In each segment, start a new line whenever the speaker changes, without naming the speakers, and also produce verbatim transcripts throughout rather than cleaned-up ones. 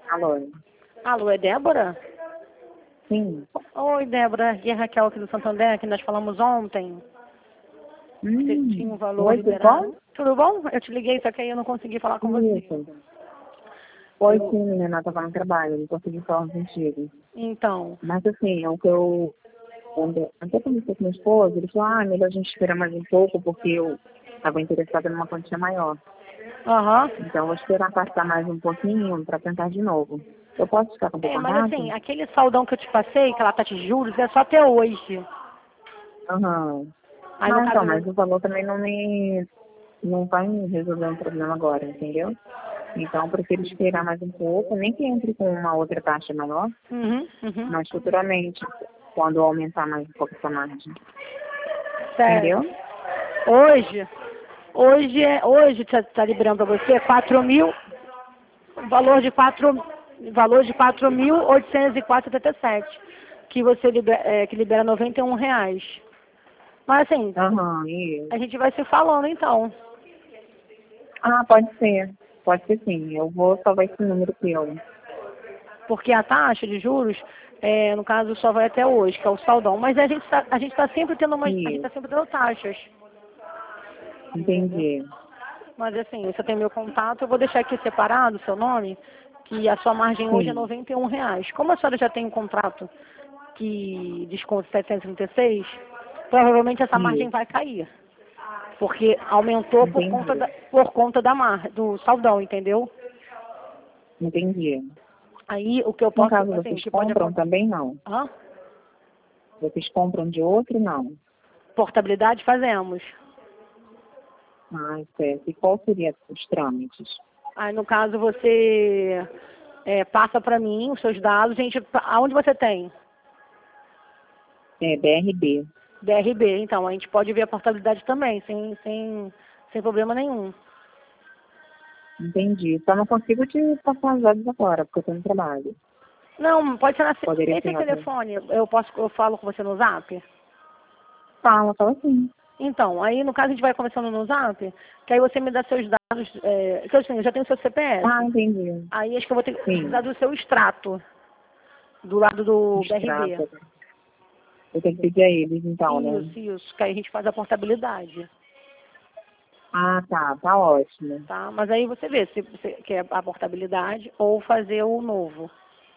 Alô?
Alô, é Débora?
Sim.
Oi, Débora, aqui é Raquel aqui do Santander, que nós falamos ontem. Você tinha um
Hum.
valor
Oi, tudo
liberado.
bom?
Tudo bom? Eu te liguei, só que aí eu não consegui falar com você.
Isso. Oi,
Eu-
sim, menina, eu tava no trabalho, não consegui falar contigo.
Então,
Mas assim, é o que eu. Quando, até conversei com meu esposo, ele falou, ah, melhor a gente esperar mais um pouco, porque eu estava interessada numa quantia maior.
aham.
Então, eu vou esperar passar mais um pouquinho para tentar de novo. Eu posso ficar com um
É,
pouco
mas
mais?
assim, aquele saldão que eu te passei, que ela tá de juros, é só até hoje.
Aham.
Aí no
Não, então,
caso,
mas o valor também não me. Não vai me resolver um problema agora, entendeu? Então, eu prefiro esperar mais um pouco, nem que entre com uma outra taxa maior,
uhum, uhum.
mas futuramente, quando aumentar mais um pouco essa margem.
Sério.
Entendeu?
Hoje, hoje é, hoje tá, tá liberando pra você quatro mil, valor de quatro, valor de quatro mil oitocentos e quatro vírgula setenta e sete, que você libera, é, que libera noventa e um reais. Mas assim,
Aham, isso.
a gente vai se falando então,
Ah, pode ser. Pode ser sim. Eu vou salvar esse número teu.
porque a taxa de juros, é, no caso, só vai até hoje, que é o saldão. Mas a gente tá, a gente tá sempre tendo umas, a gente tá
Isso.
sempre tendo taxas, entendeu?
Entendi.
Mas assim, você tem meu contato, eu vou deixar aqui separado o seu nome, que a sua margem hoje é
Sim.
noventa e um reais. Como a senhora já tem um contrato que desconta setecentos e trinta e seis, provavelmente essa margem
Isso.
vai cair. Porque aumentou por conta
Entendi.
da, por conta da mar, do saldão, entendeu?
Entendi.
Aí o que eu
No
posso,
caso,
assim, o
vocês
que pode
compram
acontecer.
também não?
Hã?
Vocês compram de outro, não?
Portabilidade fazemos.
Ah, certo. E qual seria os trâmites?
Aí no caso você é, passa para mim os seus dados, gente, aonde você tem?
É, B R B.
D R B, então, a gente pode ver a portabilidade também, sem, sem, sem problema nenhum.
Entendi. Só não consigo te passar os dados agora, porque eu estou no trabalho.
Não, pode ser na,
Poderia
esse
ser em outra.
telefone, eu posso, eu falo com você no Zap?
Fala, fala sim.
Então, aí no caso a gente vai conversando no Zap, que aí você me dá seus dados, é, que eu, assim, eu já tenho seu C P
Ah,
F,
entendi.
aí acho que eu vou ter que
Sim.
precisar do seu extrato, do lado do B R B.
Extrato. Eu tenho que pedir a eles, então, né?
Isso, isso, que aí a gente faz a portabilidade,
Ah, tá. Tá ótimo.
tá? Mas aí você vê se você quer a portabilidade ou fazer o novo,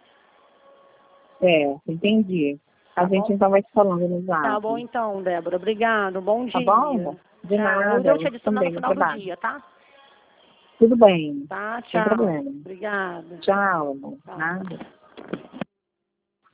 É, entendi. A
tá
gente
bom?
então vai te falando no
Tá bom
zap.
então, Débora. Obrigado. Bom
Tá
dia.
bom? De
Tchau. Eu
nada,
devo te
você
adicionar no
também no
final do
trabalho.
dia, tá?
Tudo bem.
Tá,
Sem
tchau.
problema.
Obrigada.
Tchau, amor.
Tchau.
Nada.